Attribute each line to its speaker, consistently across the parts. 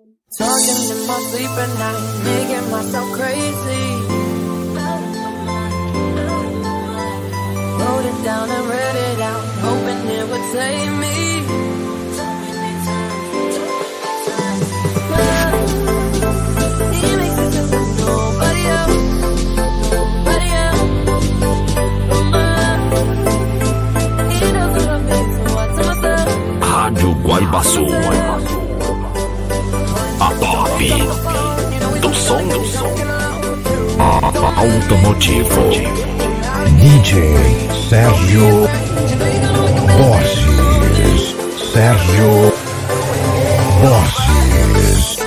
Speaker 1: Talking in my sleep at night, making myself crazy. Wrote it down and read it out, hoping it would save me. He makes it just like nobody else, nobody else. He doesn't love me, so I tell myself.
Speaker 2: Rádio Guaibaçu, a top do som automotivo.
Speaker 3: DJ Sérgio Borges. Sérgio Borges.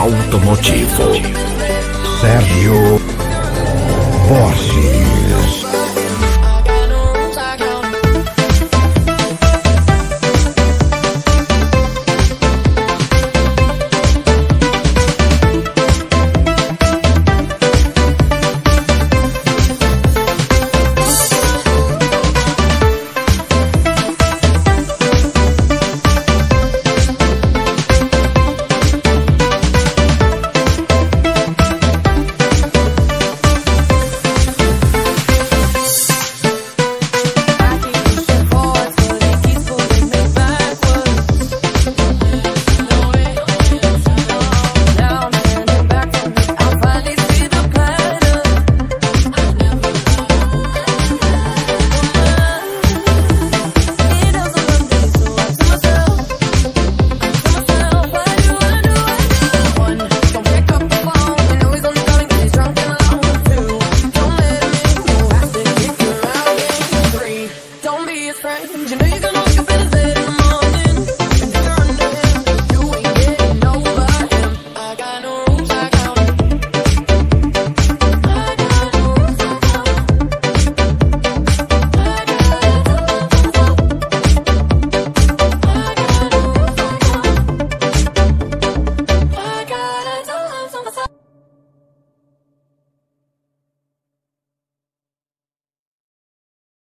Speaker 2: Automotivo.
Speaker 3: Sérgio Borges.